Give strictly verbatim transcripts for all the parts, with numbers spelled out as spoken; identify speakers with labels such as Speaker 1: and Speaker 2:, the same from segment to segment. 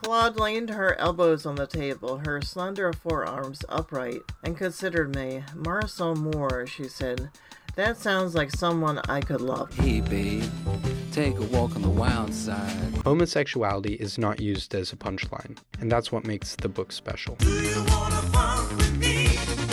Speaker 1: Claude leaned her elbows on the table, her slender forearms upright, and considered me. Marisol Moore, she said. That sounds like someone I could love.
Speaker 2: Hey, babe. Take a walk on the wild side.
Speaker 3: Homosexuality is not used as a punchline, and that's what makes the book special.
Speaker 4: Do you wanna fun with me?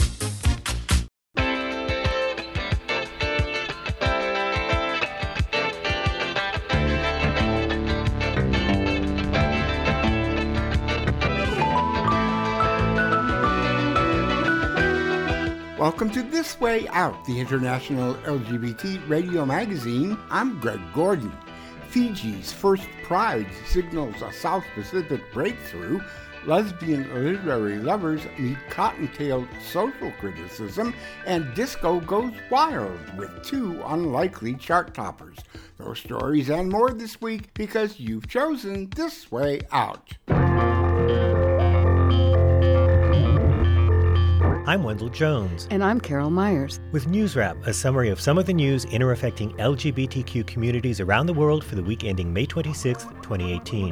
Speaker 5: Welcome to This Way Out, the international L G B T radio magazine. I'm Greg Gordon. Fiji's first Pride signals a South Pacific breakthrough. Lesbian literary lovers meet cotton-tailed social criticism, and disco goes wild with two unlikely chart toppers. Those stories and more this week because you've chosen This Way Out.
Speaker 6: I'm Wendell Jones.
Speaker 7: And I'm Carol Myers.
Speaker 6: With News Wrap, a summary of some of the news inter-affecting L G B T Q communities around the world for the week ending May twenty-sixth, twenty eighteen.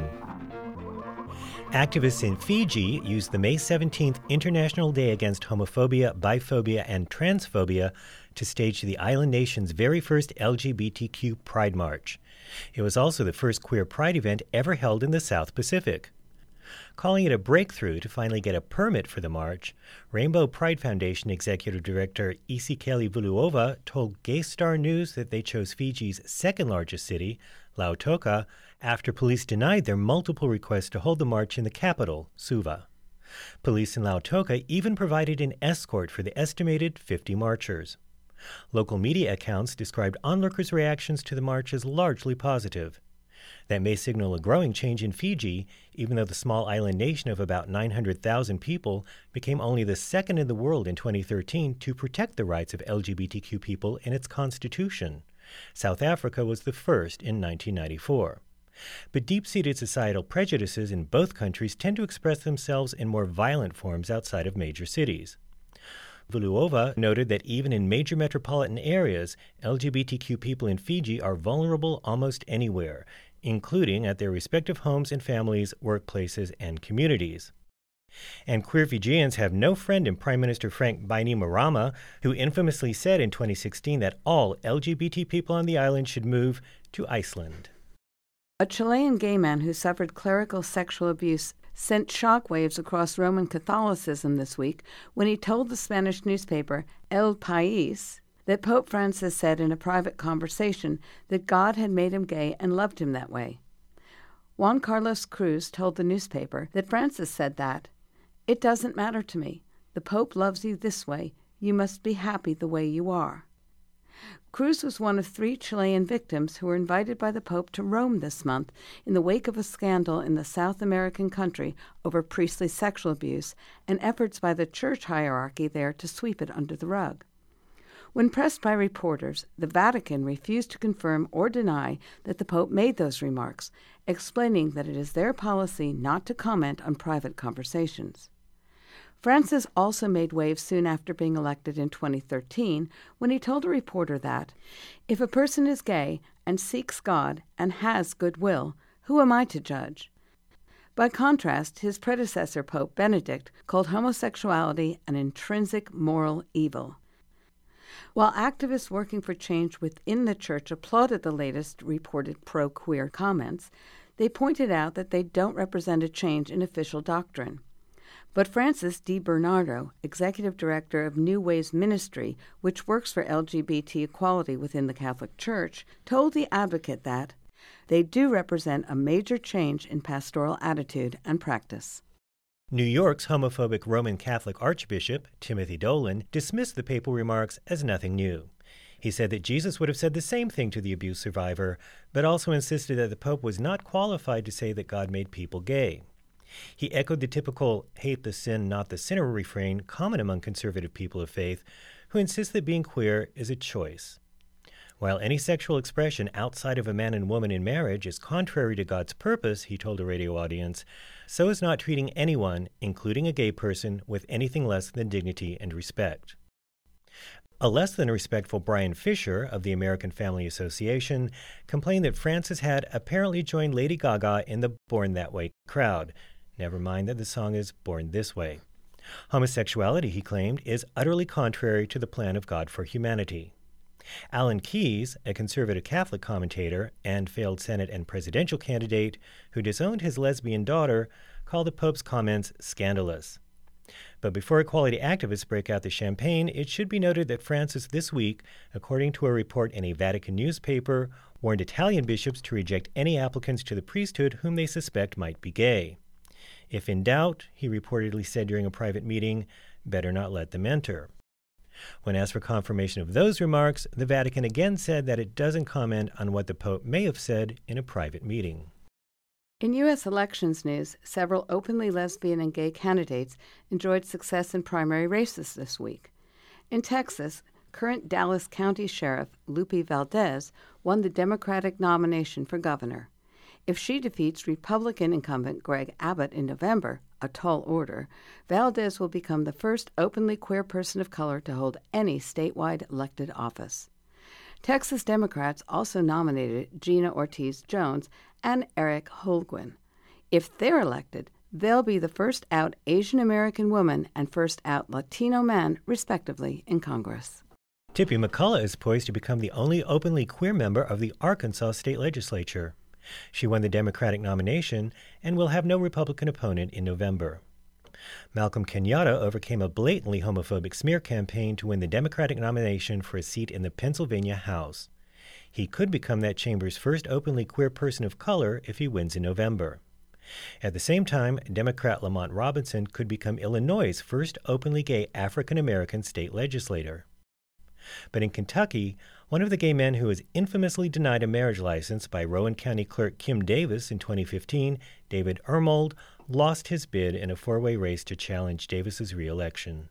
Speaker 6: Activists in Fiji used the May seventeenth International Day Against Homophobia, Biphobia, and Transphobia to stage the island nation's very first L G B T Q Pride March. It was also the first queer pride event ever held in the South Pacific. Calling it a breakthrough to finally get a permit for the march, Rainbow Pride Foundation Executive Director Isikeli Vuluova told Gay Star News that they chose Fiji's second-largest city, Lautoka, after police denied their multiple requests to hold the march in the capital, Suva. Police in Lautoka even provided an escort for the estimated fifty marchers. Local media accounts described onlookers' reactions to the march as largely positive. That may signal a growing change in Fiji, even though the small island nation of about nine hundred thousand people became only the second in the world in twenty thirteen to protect the rights of L G B T Q people in its constitution. South Africa was the first in nineteen ninety-four. But deep-seated societal prejudices in both countries tend to express themselves in more violent forms outside of major cities. Vuluova noted that even in major metropolitan areas, L G B T Q people in Fiji are vulnerable almost anywhere, including at their respective homes and families, workplaces, and communities. And queer Fijians have no friend in Prime Minister Frank Bainimarama, who infamously said in twenty sixteen that all L G B T people on the island should move to Iceland.
Speaker 7: A Chilean gay man who suffered clerical sexual abuse sent shockwaves across Roman Catholicism this week when he told the Spanish newspaper El País that Pope Francis said in a private conversation that God had made him gay and loved him that way. Juan Carlos Cruz told the newspaper that Francis said that, "It doesn't matter to me. The Pope loves you this way. You must be happy the way you are." Cruz was one of three Chilean victims who were invited by the Pope to Rome this month in the wake of a scandal in the South American country over priestly sexual abuse and efforts by the church hierarchy there to sweep it under the rug. When pressed by reporters, the Vatican refused to confirm or deny that the Pope made those remarks, explaining that it is their policy not to comment on private conversations. Francis also made waves soon after being elected in twenty thirteen when he told a reporter that, "If a person is gay and seeks God and has goodwill, who am I to judge?" By contrast, his predecessor, Pope Benedict, called homosexuality an intrinsic moral evil. While activists working for change within the church applauded the latest reported pro-queer comments, they pointed out that they don't represent a change in official doctrine. But Francis D. Bernardo, executive director of New Ways Ministry, which works for L G B T equality within the Catholic Church, told The Advocate that they do represent a major change in pastoral attitude and practice.
Speaker 6: New York's homophobic Roman Catholic Archbishop, Timothy Dolan, dismissed the papal remarks as nothing new. He said that Jesus would have said the same thing to the abuse survivor, but also insisted that the Pope was not qualified to say that God made people gay. He echoed the typical hate the sin, not the sinner refrain common among conservative people of faith, who insist that being queer is a choice. While any sexual expression outside of a man and woman in marriage is contrary to God's purpose, he told a radio audience, so is not treating anyone, including a gay person, with anything less than dignity and respect. A less than respectful Brian Fisher of the American Family Association complained that Francis had apparently joined Lady Gaga in the Born That Way crowd. never mind that the song is Born This Way. Homosexuality, he claimed, is utterly contrary to the plan of God for humanity. Alan Keyes, a conservative Catholic commentator and failed Senate and presidential candidate who disowned his lesbian daughter, called the Pope's comments scandalous. But before equality activists break out the champagne, it should be noted that Francis this week, according to a report in a Vatican newspaper, warned Italian bishops to reject any applicants to the priesthood whom they suspect might be gay. If in doubt, he reportedly said during a private meeting, better not let them enter. When asked for confirmation of those remarks, the Vatican again said that it doesn't comment on what the Pope may have said in a private meeting.
Speaker 7: In U S elections news, several openly lesbian and gay candidates enjoyed success in primary races this week. In Texas, current Dallas County Sheriff Lupe Valdez won the Democratic nomination for governor. If she defeats Republican incumbent Greg Abbott in November, a tall order, Valdez will become the first openly queer person of color to hold any statewide elected office. Texas Democrats also nominated Gina Ortiz-Jones and Eric Holguin. If they're elected, they'll be the first out Asian American woman and first out Latino man, respectively, in Congress.
Speaker 6: Tippy McCullough is poised to become the only openly queer member of the Arkansas state legislature. She won the Democratic nomination and will have no Republican opponent in November. Malcolm Kenyatta overcame a blatantly homophobic smear campaign to win the Democratic nomination for a seat in the Pennsylvania House. He could become that chamber's first openly queer person of color if he wins in November. At the same time, Democrat Lamont Robinson could become Illinois' first openly gay African-American state legislator. But in Kentucky, one of the gay men who was infamously denied a marriage license by Rowan County Clerk Kim Davis in twenty fifteen, David Ermold, lost his bid in a four-way race to challenge Davis's re-election.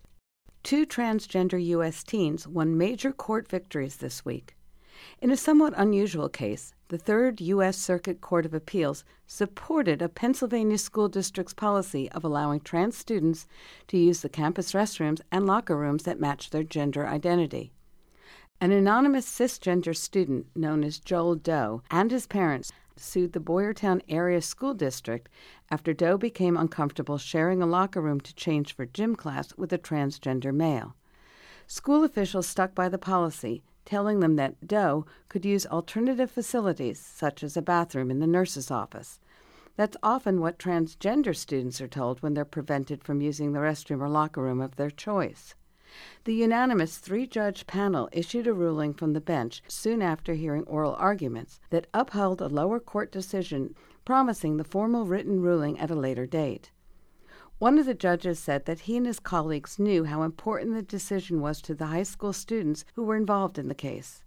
Speaker 7: Two transgender U S teens won major court victories this week. In a somewhat unusual case, the Third U S Circuit Court of Appeals supported a Pennsylvania school district's policy of allowing trans students to use the campus restrooms and locker rooms that match their gender identity. An anonymous cisgender student known as Joel Doe and his parents sued the Boyertown Area School District after Doe became uncomfortable sharing a locker room to change for gym class with a transgender male. School officials stuck by the policy, telling them that Doe could use alternative facilities, such as a bathroom in the nurse's office. That's often what transgender students are told when they're prevented from using the restroom or locker room of their choice. The unanimous three-judge panel issued a ruling from the bench soon after hearing oral arguments that upheld a lower court decision promising the formal written ruling at a later date. One of the judges said that he and his colleagues knew how important the decision was to the high school students who were involved in the case.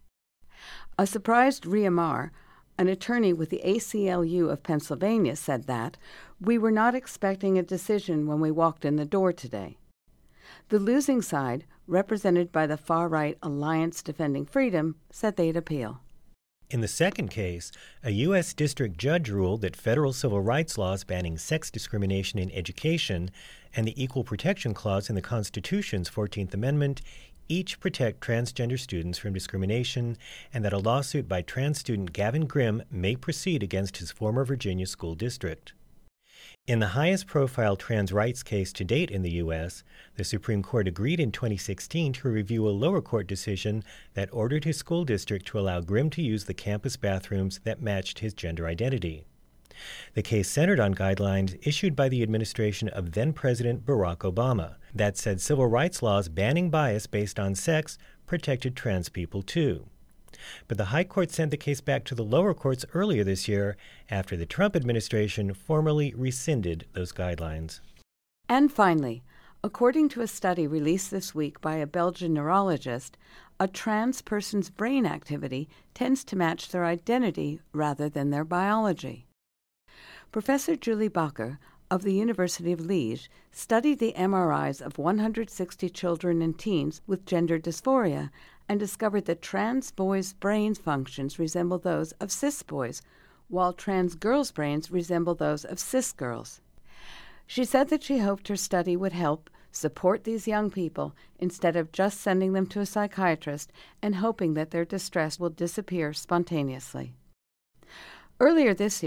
Speaker 7: A surprised Rhea Marr, an attorney with the A C L U of Pennsylvania, said that, "We were not expecting a decision when we walked in the door today." The losing side, represented by the far-right Alliance Defending Freedom, said they'd appeal.
Speaker 6: In the second case, a U S district judge ruled that federal civil rights laws banning sex discrimination in education and the Equal Protection Clause in the Constitution's fourteenth Amendment each protect transgender students from discrimination, and that a lawsuit by trans student Gavin Grimm may proceed against his former Virginia school district. In the highest-profile trans rights case to date in the U S, the Supreme Court agreed in twenty sixteen to review a lower court decision that ordered his school district to allow Grimm to use the campus bathrooms that matched his gender identity. The case centered on guidelines issued by the administration of then-President Barack Obama that said civil rights laws banning bias based on sex protected trans people too. But the High Court sent the case back to the lower courts earlier this year after the Trump administration formally rescinded those guidelines.
Speaker 7: And finally, according to a study released this week by a Belgian neurologist, a trans person's brain activity tends to match their identity rather than their biology. Professor Julie Bakker of the University of Liège studied the M R Is of one hundred sixty children and teens with gender dysphoria and discovered that trans boys' brain functions resemble those of cis boys, while trans girls' brains resemble those of cis girls. She said that she hoped her study would help support these young people instead of just sending them to a psychiatrist and hoping that their distress will disappear spontaneously. Earlier this year,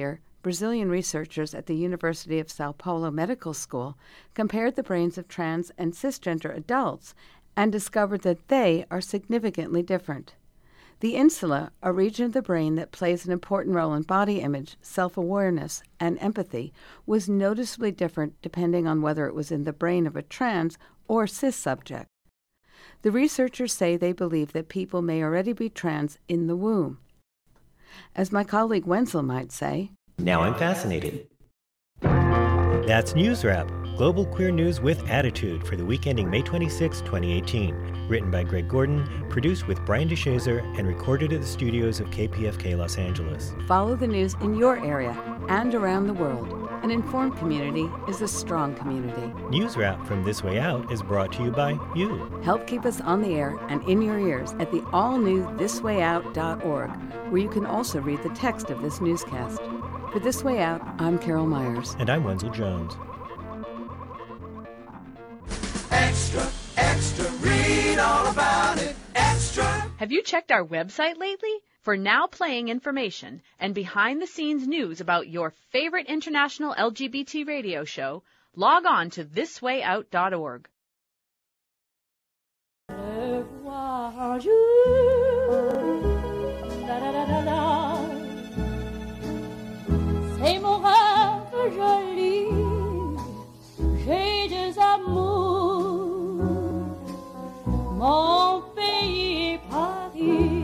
Speaker 7: Brazilian researchers at the University of Sao Paulo Medical School compared the brains of trans and cisgender adults and discovered that they are significantly different. The insula, a region of the brain that plays an important role in body image, self-awareness, and empathy, was noticeably different depending on whether it was in the brain of a trans or cis subject. The researchers say they believe that people may already be trans in the womb. As my colleague Wenzel might say,
Speaker 6: now I'm fascinated. That's News Wrap, global queer news with attitude for the week ending May twenty-sixth, twenty eighteen. Written by Greg Gordon, produced with Brian DeShazer, and recorded at the studios of K P F K Los Angeles.
Speaker 7: Follow the news in your area and around the world. An informed community is a strong community.
Speaker 6: News Wrap from This Way Out is brought to you by you.
Speaker 7: Help keep us on the air and in your ears at the all-new this way out dot org, where you can also read the text of this newscast. For This Way Out, I'm Carol Myers.
Speaker 6: And I'm Wenzel Jones.
Speaker 4: Extra, extra, read all about it. Extra.
Speaker 8: Have you checked our website lately? For now playing information and behind-the-scenes news about your favorite international L G B T radio show, log on to this way out dot org.
Speaker 9: C'est mon rêve joli, j'ai des amours, mon pays Paris.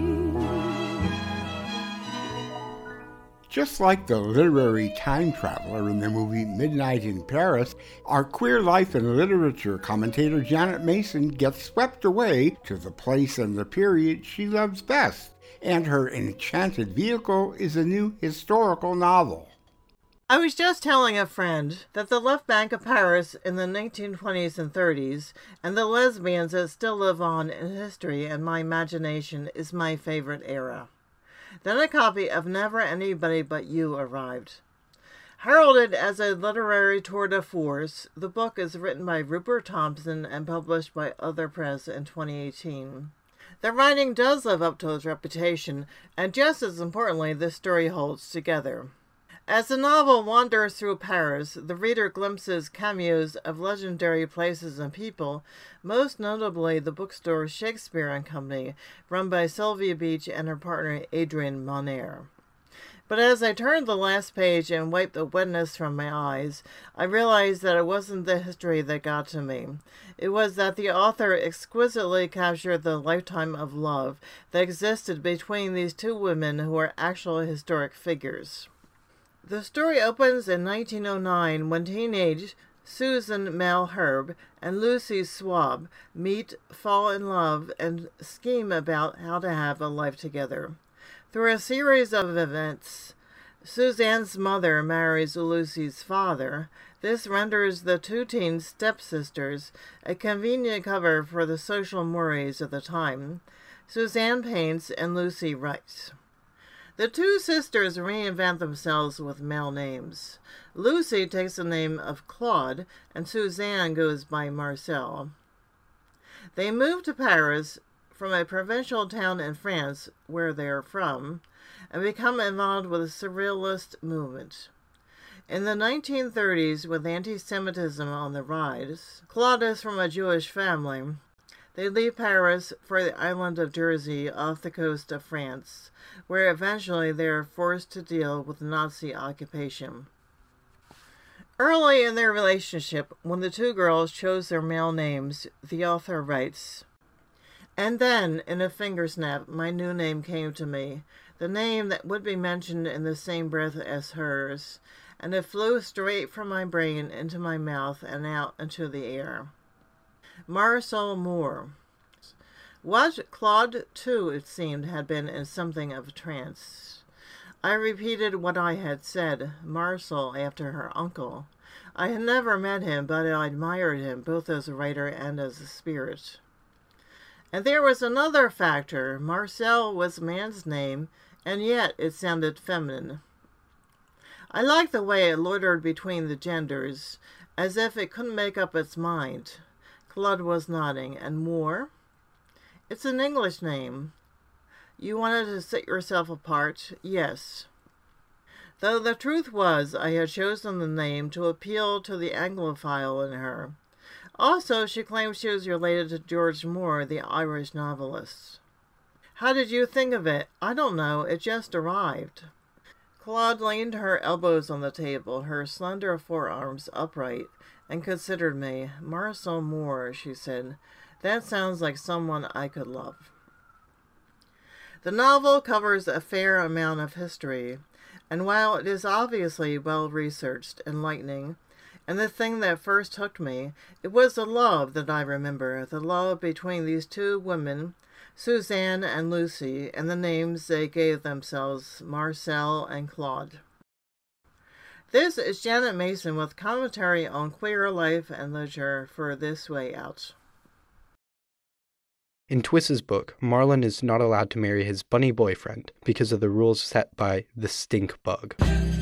Speaker 5: Just like the literary time traveler in the movie Midnight in Paris, our queer life and literature commentator Janet Mason gets swept away to the place and the period she loves best, and her enchanted vehicle is a new historical novel.
Speaker 1: I was just telling a friend that the left bank of Paris in the nineteen twenties and thirties and the lesbians that still live on in history and my imagination is my favorite era. Then a copy of Never Anybody But You arrived. Heralded as a literary tour de force, the book is written by Rupert Thompson and published by Other Press in twenty eighteen. The writing does live up to its reputation, and just as importantly, the story holds together. As the novel wanders through Paris, the reader glimpses cameos of legendary places and people, most notably the bookstore Shakespeare and Company, run by Sylvia Beach and her partner Adrienne Monnier. But as I turned the last page and wiped the wetness from my eyes, I realized that it wasn't the history that got to me. It was that the author exquisitely captured the lifetime of love that existed between these two women who are actual historic figures. The story opens in nineteen oh nine when teenage Susan Malherbe and Lucy Schwab meet, fall in love, and scheme about how to have a life together. Through a series of events, Suzanne's mother marries Lucy's father. This renders the two teen stepsisters a convenient cover for the social mores of the time. Suzanne paints and Lucy writes. The two sisters reinvent themselves with male names. Lucy takes the name of Claude, and Suzanne goes by Marcel. They move to Paris from a provincial town in France, where they are from, and become involved with the Surrealist movement. In the nineteen thirties, with anti-Semitism on the rise, Claude is from a Jewish family. They leave Paris for the island of Jersey off the coast of France, where eventually they are forced to deal with Nazi occupation. Early in their relationship, when the two girls chose their male names, the author writes, "And then, in a finger snap, my new name came to me, the name that would be mentioned in the same breath as hers, and it flew straight from my brain into my mouth and out into the air." Marisol Moore. What Claude, too, it seemed, had been in something of a trance. I repeated what I had said, Marisol after her uncle. I had never met him, but I admired him, both as a writer and as a spirit. And there was another factor. Marcel was a man's name, and yet it sounded feminine. I liked the way it loitered between the genders, as if it couldn't make up its mind. Claude was nodding. And Moore? It's an English name. You wanted to set yourself apart? Yes. though the truth was I had chosen the name to appeal to the Anglophile in her. Also, she claimed she was related to George Moore, the Irish novelist. How did you think of it? I don't know, it just arrived. Claude leaned her elbows on the table, her slender forearms upright, and considered me. Marcel Moore, she said. That sounds like someone I could love. The novel covers a fair amount of history, and while it is obviously well-researched, enlightening, and the thing that first hooked me, it was the love that I remember, the love between these two women, Suzanne and Lucy, and the names they gave themselves, Marcel and Claude. This is Janet Mason with commentary on queer life and literature for This Way Out.
Speaker 3: In Twiss's book, Marlon is not allowed to marry his bunny boyfriend because of the rules set by the stink bug.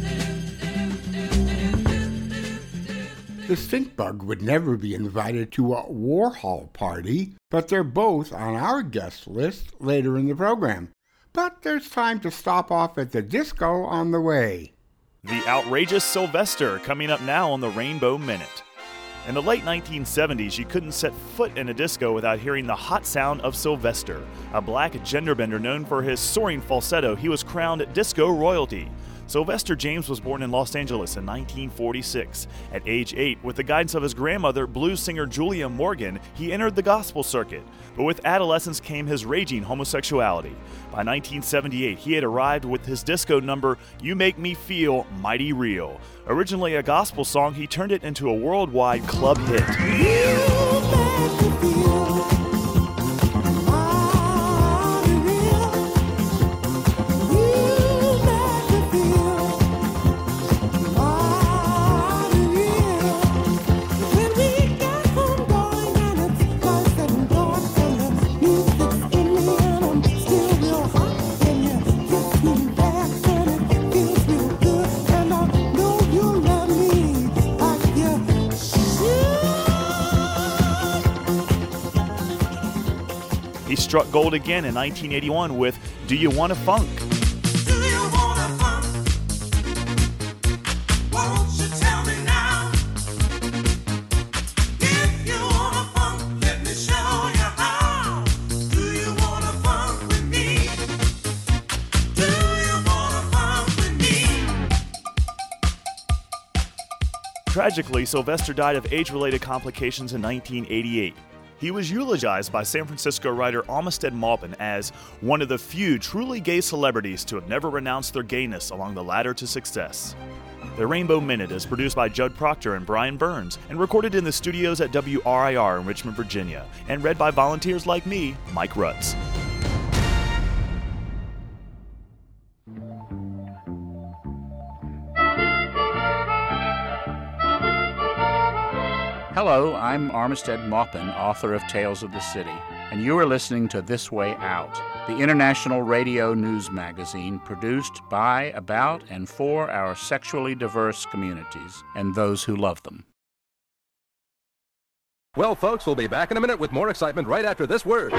Speaker 5: The stink bug would never be invited to a Warhol party, but they're both on our guest list later in the program. But there's time to stop off at the disco on the way.
Speaker 10: The outrageous Sylvester coming up now on the Rainbow Minute. In the late nineteen seventies, you couldn't set foot in a disco without hearing the hot sound of Sylvester. A black genderbender known for his soaring falsetto, he was crowned disco royalty. Sylvester James was born in Los Angeles in nineteen forty-six. At age eight, with the guidance of his grandmother, blues singer Julia Morgan, he entered the gospel circuit. But with adolescence came his raging homosexuality. By nineteen seventy-eight, he had arrived with his disco number, You Make Me Feel Mighty Real. Originally a gospel song, he turned it into a worldwide club hit. He struck gold again in nineteen eighty-one with Do You Wanna Funk?
Speaker 4: Do you wanna funk? Won't you tell me now? If you wanna funk, let me show you how. Do you wanna funk with me? Do you wanna funk with me?
Speaker 10: Tragically, Sylvester died of age-related complications in nineteen eighty-eight. He was eulogized by San Francisco writer Armistead Maupin as one of the few truly gay celebrities to have never renounced their gayness along the ladder to success. The Rainbow Minute is produced by Judd Proctor and Brian Burns and recorded in the studios at W R I R in Richmond, Virginia, and read by volunteers like me, Mike Rutz.
Speaker 11: Hello, I'm Armistead Maupin, author of Tales of the City, and you are listening to This Way Out, the international radio news magazine produced by, about, and for our sexually diverse communities and those who love them.
Speaker 12: Well, folks, we'll be back in a minute with more excitement right after this word.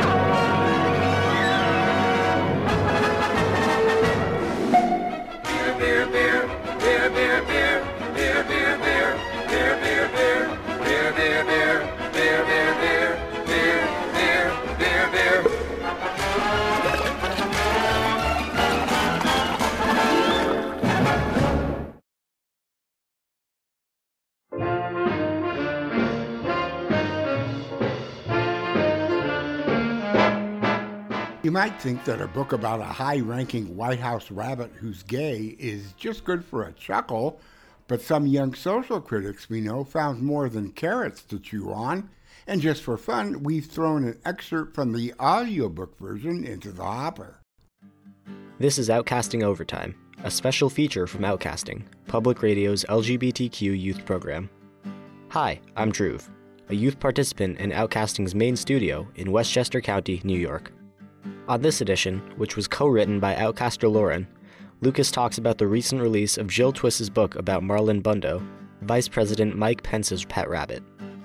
Speaker 4: Beer, beer, beer, beer, beer, beer, beer, beer, beer, beer, beer, beer. Beer, beer, beer, beer, beer, beer, beer, beer, beer, beer.
Speaker 5: You might think that a book about a high-ranking White House rabbit who's gay is just good for a chuckle, but some young social critics we know found more than carrots to chew on. And just for fun, we've thrown an excerpt from the audiobook version into the hopper.
Speaker 13: This is Outcasting Overtime, a special feature from Outcasting, Public Radio's L G B T Q youth program. Hi, I'm Dhruv, a youth participant in Outcasting's main studio in Westchester County, New York. On this edition, which was co-written by Outcaster Lauren, Lucas talks about the recent release of Jill Twiss's book about Marlon Bundo, Vice President Mike Pence's pet rabbit.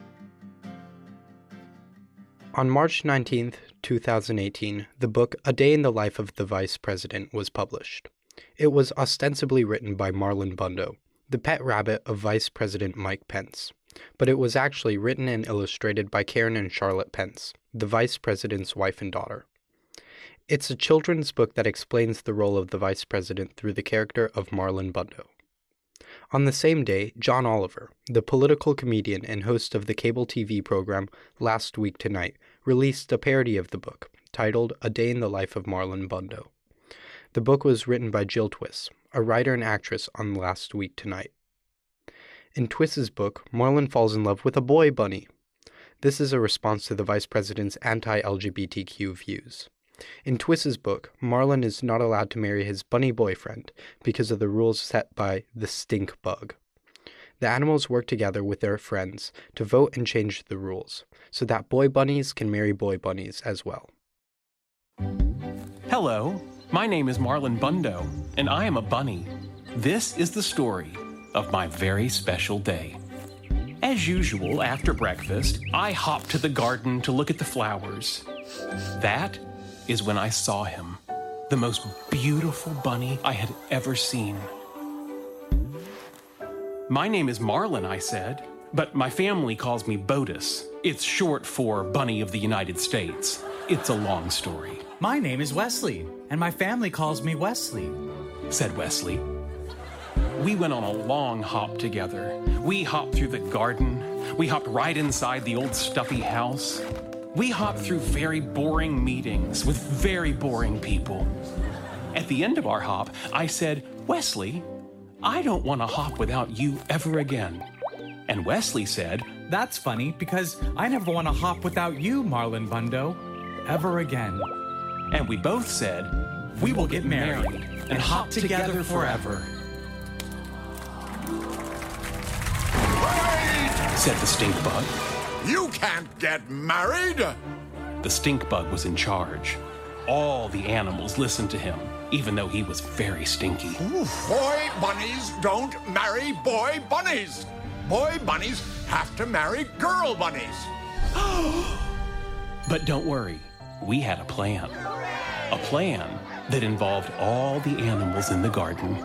Speaker 3: On March nineteenth, two thousand eighteen, the book A Day in the Life of the Vice President was published. It was ostensibly written by Marlon Bundo, the pet rabbit of Vice President Mike Pence, but it was actually written and illustrated by Karen and Charlotte Pence, the Vice President's wife and daughter. It's a children's book that explains the role of the Vice President through the character of Marlon Bundo. On the same day, John Oliver, the political comedian and host of the cable T V program Last Week Tonight, released a parody of the book, titled A Day in the Life of Marlon Bundo. The book was written by Jill Twiss, a writer and actress on Last Week Tonight. In Twiss's book, Marlon falls in love with a boy bunny. This is a response to the Vice President's anti-L G B T Q views. In Twiss's book, Marlon is not allowed to marry his bunny boyfriend because of the rules set by the stink bug. The animals work together with their friends to vote and change the rules, so that boy bunnies can marry boy bunnies as well.
Speaker 14: Hello, my name is Marlon Bundo, and I am a bunny. This is the story of my very special day. As usual, after breakfast, I hopped to the garden to look at the flowers. That is when I saw him, the most beautiful bunny I had ever seen. My name is Marlon, I said, but my family calls me Botus. It's short for Bunny of the United States. It's a long story.
Speaker 15: My name is Wesley, and my family calls me Wesley,
Speaker 14: said Wesley. We went on a long hop together. We hopped through the garden. We hopped right inside the old stuffy house. We hopped through very boring meetings with very boring people. At the end of our hop, I said, Wesley, I don't want to hop without you ever again. And Wesley said,
Speaker 15: That's funny, because I never want to hop without you, Marlon Bundo, ever again.
Speaker 14: And we both said, We will get married and, and hop together, together forever.
Speaker 4: Wait!
Speaker 14: Said the stink bug.
Speaker 4: You can't get married!
Speaker 14: The stink bug was in charge. All the animals listened to him, even though he was very stinky.
Speaker 4: Boy bunnies don't marry boy bunnies. Boy bunnies have to marry girl bunnies.
Speaker 14: But don't worry, we had a plan. A plan that involved all the animals in the garden.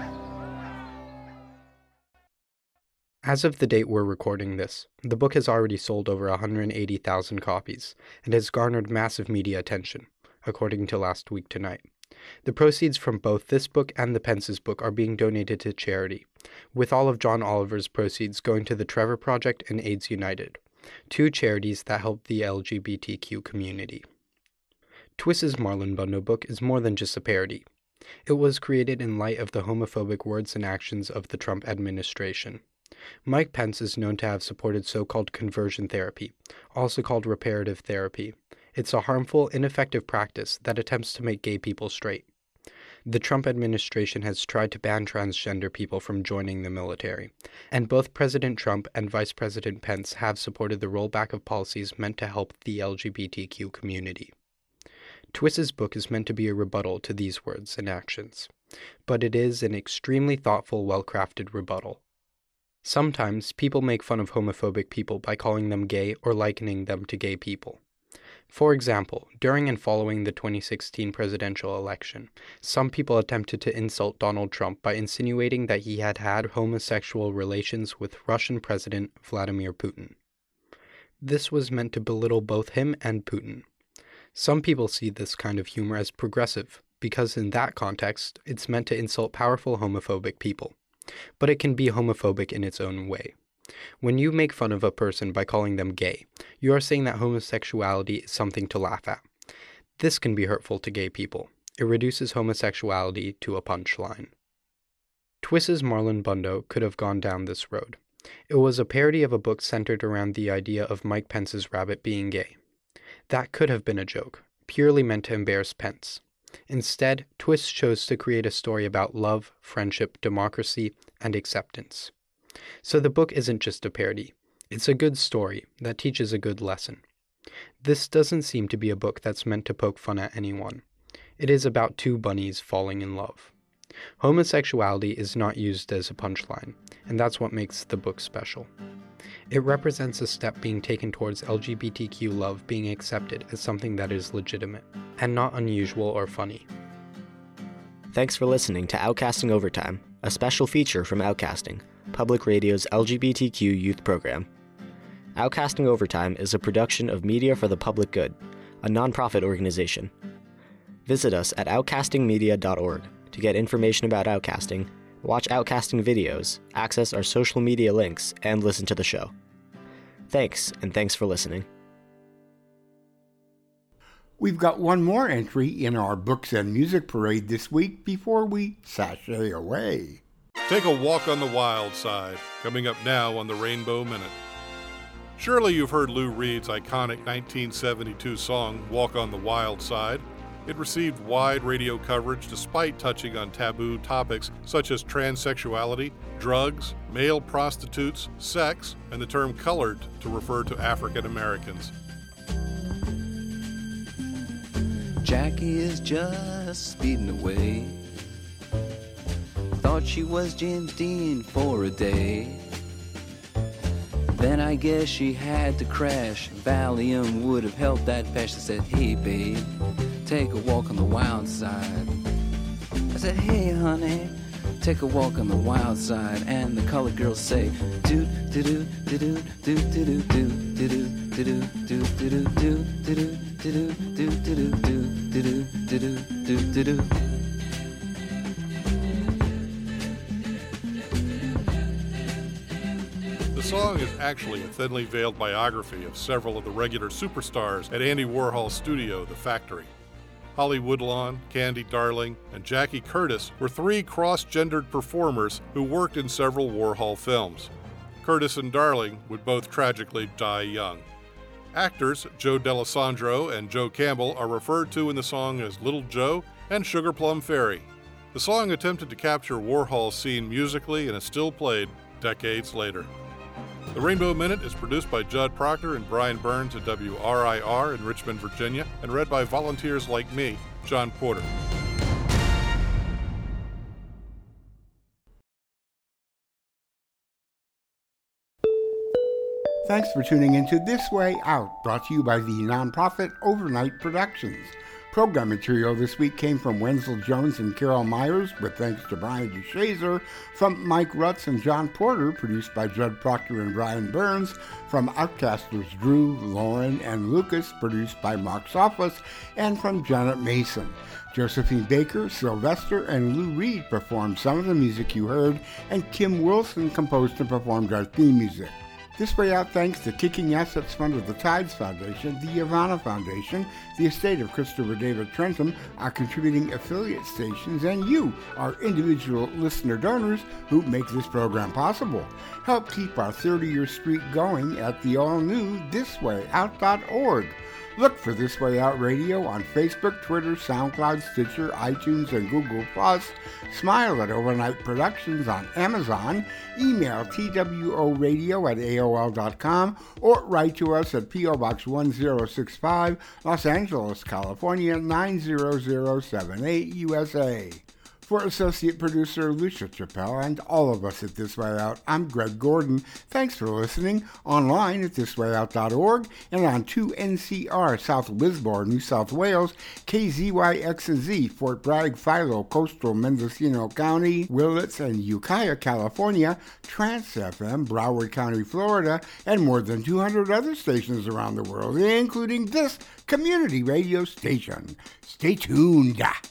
Speaker 3: As of the date we're recording this, the book has already sold over one hundred eighty thousand copies and has garnered massive media attention, according to Last Week Tonight. The proceeds from both this book and the Pence's book are being donated to charity, with all of John Oliver's proceeds going to the Trevor Project and AIDS United, two charities that help the L G B T Q community. Twiss's Marlon Bundo book is more than just a parody. It was created in light of the homophobic words and actions of the Trump administration. Mike Pence is known to have supported so-called conversion therapy, also called reparative therapy. It's a harmful, ineffective practice that attempts to make gay people straight. The Trump administration has tried to ban transgender people from joining the military, and both President Trump and Vice President Pence have supported the rollback of policies meant to help the L G B T Q community. Twiss's book is meant to be a rebuttal to these words and actions, but it is an extremely thoughtful, well-crafted rebuttal. Sometimes people make fun of homophobic people by calling them gay or likening them to gay people. For example, during and following the twenty sixteen presidential election, some people attempted to insult Donald Trump by insinuating that he had had homosexual relations with Russian President Vladimir Putin. This was meant to belittle both him and Putin. Some people see this kind of humor as progressive, because in that context, it's meant to insult powerful homophobic people. But it can be homophobic in its own way. When you make fun of a person by calling them gay, you are saying that homosexuality is something to laugh at. This can be hurtful to gay people. It reduces homosexuality to a punchline. Twiss's Marlon Bundo could have gone down this road. It was a parody of a book centered around the idea of Mike Pence's rabbit being gay. That could have been a joke, purely meant to embarrass Pence. Instead, Twiss chose to create a story about love, friendship, democracy, and acceptance. So the book isn't just a parody. It's a good story that teaches a good lesson. This doesn't seem to be a book that's meant to poke fun at anyone. It is about two bunnies falling in love. Homosexuality is not used as a punchline, and that's what makes the book special. It represents a step being taken towards L G B T Q love being accepted as something that is legitimate, and not unusual or funny.
Speaker 13: Thanks for listening to Outcasting Overtime, a special feature from Outcasting, Public Radio's L G B T Q youth program. Outcasting Overtime is a production of Media for the Public Good, a nonprofit organization. Visit us at outcasting media dot org to get information about Outcasting, watch Outcasting videos, access our social media links, and listen to the show. Thanks, and thanks for listening.
Speaker 5: We've got one more entry in our Books and Music Parade this week before we sashay away.
Speaker 16: Take a Walk on the Wild Side, coming up now on the Rainbow Minute. Surely you've heard Lou Reed's iconic nineteen seventy-two song, Walk on the Wild Side. It received wide radio coverage despite touching on taboo topics such as transsexuality, drugs, male prostitutes, sex, and the term colored to refer to African Americans.
Speaker 2: Jackie is just speeding away. Thought she was James Dean for a day. Then I guess she had to crash. Valium would have helped that patch. I said, hey babe, take a walk on the wild side. I said, hey honey, take a walk on the wild side. And the colored girls say, do do do do do do do do do do do do do do do do do. Do do do do do do do do do do.
Speaker 16: The song is actually a thinly veiled biography of several of the regular superstars at Andy Warhol's studio, The Factory. Holly Woodlawn, Candy Darling, and Jackie Curtis were three cross-gendered performers who worked in several Warhol films. Curtis and Darling would both tragically die young. Actors Joe D'Alessandro and Joe Campbell are referred to in the song as Little Joe and Sugar Plum Fairy. The song attempted to capture Warhol's scene musically and is still played decades later. The Rainbow Minute is produced by Judd Proctor and Brian Burns at W R I R in Richmond, Virginia, and read by volunteers like me, John Porter.
Speaker 5: Thanks for tuning into This Way Out, brought to you by the nonprofit Overnight Productions. Program material this week came from Wenzel Jones and Carol Myers, with thanks to Brian DeShazer, from Mike Rutz and John Porter, produced by Judd Proctor and Brian Burns, from Outcasters Drew, Lauren, and Lucas, produced by Mark Sophos, and from Janet Mason. Josephine Baker, Sylvester, and Lou Reed performed some of the music you heard, and Kim Wilson composed and performed our theme music. This Way Out thanks to Kicking Assets Fund of the Tides Foundation, the Ivana Foundation, the estate of Christopher David Trentham, our contributing affiliate stations, and you, our individual listener donors who make this program possible. Help keep our thirty-year streak going at the all-new this way out dot org. Look for This Way Out Radio on Facebook, Twitter, SoundCloud, Stitcher, iTunes, and Google Plus. Smile at Overnight Productions on Amazon. Email tworadio at A O L dot com or write to us at P O Box one zero six five, Los Angeles, California nine zero zero seven eight, U S A. For Associate Producer Lucia Chappelle and all of us at This Way Out, I'm Greg Gordon. Thanks for listening. Online at this way out dot org and on two N C R South Lismore, New South Wales, K Z Y X Z, Fort Bragg, Philo, Coastal Mendocino County, Willits, and Ukiah, California, Trans F M, Broward County, Florida, and more than two hundred other stations around the world, including this community radio station. Stay tuned.